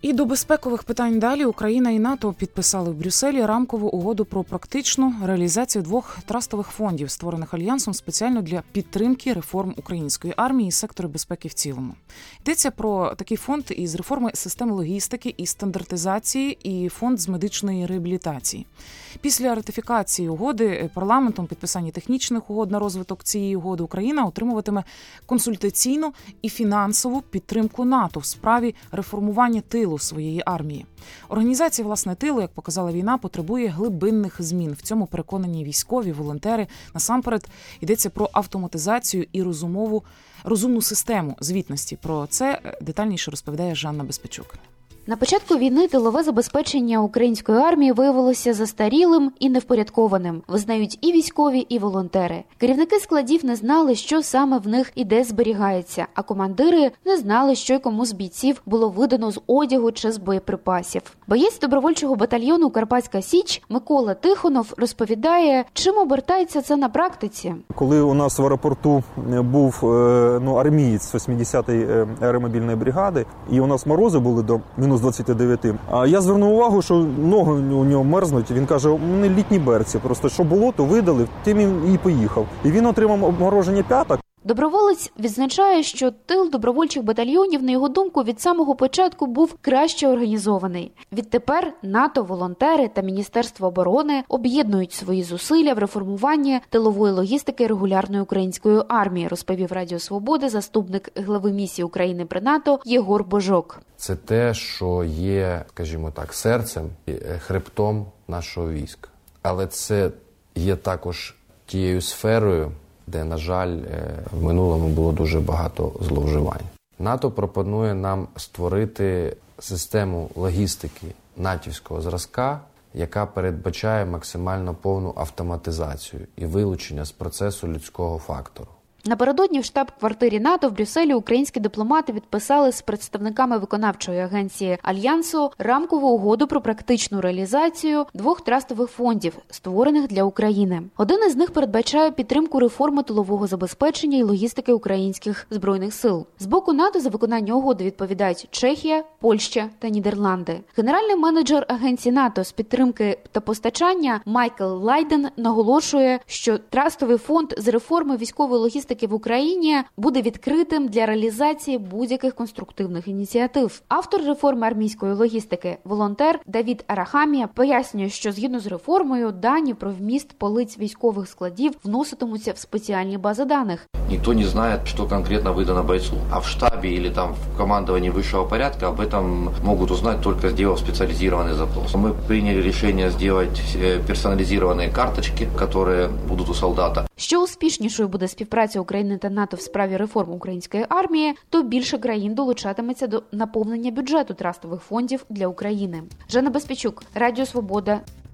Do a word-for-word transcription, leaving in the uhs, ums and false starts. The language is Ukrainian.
І до безпекових питань далі. Україна і НАТО підписали в Брюсселі рамкову угоду про практичну реалізацію двох трастових фондів, створених Альянсом спеціально для підтримки реформ української армії і сектору безпеки в цілому. Йдеться про такий фонд із реформи системи логістики і стандартизації і фонд з медичної реабілітації. Після ратифікації угоди парламентом, підписання технічних угод на розвиток цієї угоди, Україна отримуватиме консультаційну і фінансову підтримку НАТО в справі реформування тилу своєї армії. Організація, власне, тилу, як показала війна, потребує глибинних змін. В цьому переконані військові, волонтери. Насамперед йдеться про автоматизацію і розумову, розумну систему звітності. Про це детальніше розповідає Жанна Безпечук. На початку війни тилове забезпечення української армії виявилося застарілим і невпорядкованим, визнають і військові, і волонтери. Керівники складів не знали, що саме в них і де зберігається, а командири не знали, що й кому з бійців було видано з одягу чи з боєприпасів. Боєць добровольчого батальйону «Карпатська Січ» Микола Тихонов розповідає, чим обертається це на практиці. Коли у нас в аеропорту був ну, армієць вісімдесятої аеромобільної бригади, і у нас морози були до мінус двадцять дев'ять. А я звернув увагу, що ноги у нього мерзнуть. Він каже, у мене літні берці. Просто що було, то видали, тим він і поїхав. І він отримав обмороження п'яток. Доброволець відзначає, що тил добровольчих батальйонів, на його думку, від самого початку був краще організований. Відтепер НАТО, волонтери та Міністерство оборони об'єднують свої зусилля в реформуванні тилової логістики регулярної української армії, розповів Радіо Свобода заступник глави місії України при НАТО Єгор Божок. Це те, що є, скажімо так, серцем, хребтом нашого війська. Але це є також тією сферою, де, на жаль, в минулому було дуже багато зловживань. НАТО пропонує нам створити систему логістики натівського зразка, яка передбачає максимально повну автоматизацію і вилучення з процесу людського фактору. Напередодні в штаб-квартирі НАТО в Брюсселі українські дипломати підписали з представниками виконавчої агенції Альянсу рамкову угоду про практичну реалізацію двох трастових фондів, створених для України. Один із них передбачає підтримку реформи тилового забезпечення і логістики українських збройних сил. З боку НАТО за виконання угоди відповідають Чехія, Польща та Нідерланди. Генеральний менеджер агенції НАТО з підтримки та постачання Майкл Лайден наголошує, що трастовий фонд з реформи військової логістики в Україні буде відкритим для реалізації будь-яких конструктивних ініціатив. Автор реформи армійської логістики, волонтер Давід Арахамія, пояснює, що згідно з реформою дані про вміст полиць військових складів вноситимуться в спеціальні бази даних. Ніхто не знає, що конкретно видано бойцу, а в штабі або там в командуванні вищого порядку об этом можуть узнати тільки зробив спеціалізований запрос. Ми прийняли рішення зробити персоналізовані карточки, які будуть у солдата. Що успішнішою буде співпраця України та НАТО в справі реформ української армії, то більше країн долучатиметься до наповнення бюджету трастових фондів для України. Жанна Безпечук, Радіо Свобода,